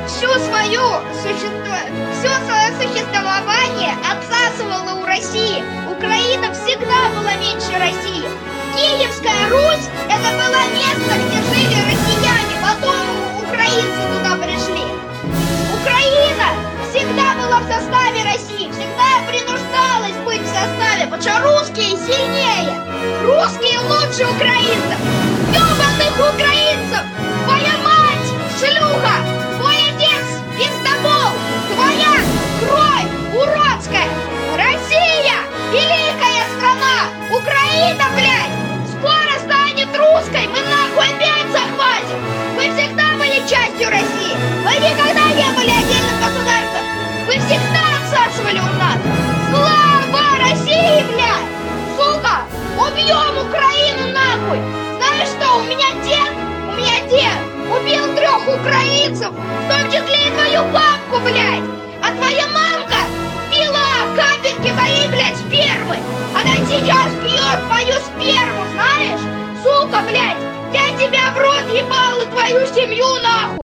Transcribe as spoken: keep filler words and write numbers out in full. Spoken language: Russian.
всю свою существо... все свое существование отсасывала у России. Украина всегда была меньше России. Киевская Русь — это было место, где жили россияне, потом украинцы туда пришли. Украина всегда была в составе России, всегда принуждалась быть в составе, потому что русские сильнее, русские лучше украинцев. Ёбаных украинцев! Твоя мать шлюха! Твой отец пиздобол! Твоя кровь уродская! Россия! Великая страна! Украина, блядь! Скоро станет русской! Мы нахуй опять захватим! Вы всегда были частью России! Вы никогда не были отдельным государством! Вы всегда отсасывали у нас! Слава России, блядь! Сука! Убьем Украину нахуй! Знаешь что, у меня дед, у меня дед убил трех украинцев, в том числе и твою бабку, блядь! А твоя мамка пила капельки моей, блядь, спермы! Она сейчас пьет мою сперму, знаешь? Сука, блядь! Я тебя в рот ебал и твою семью нахуй!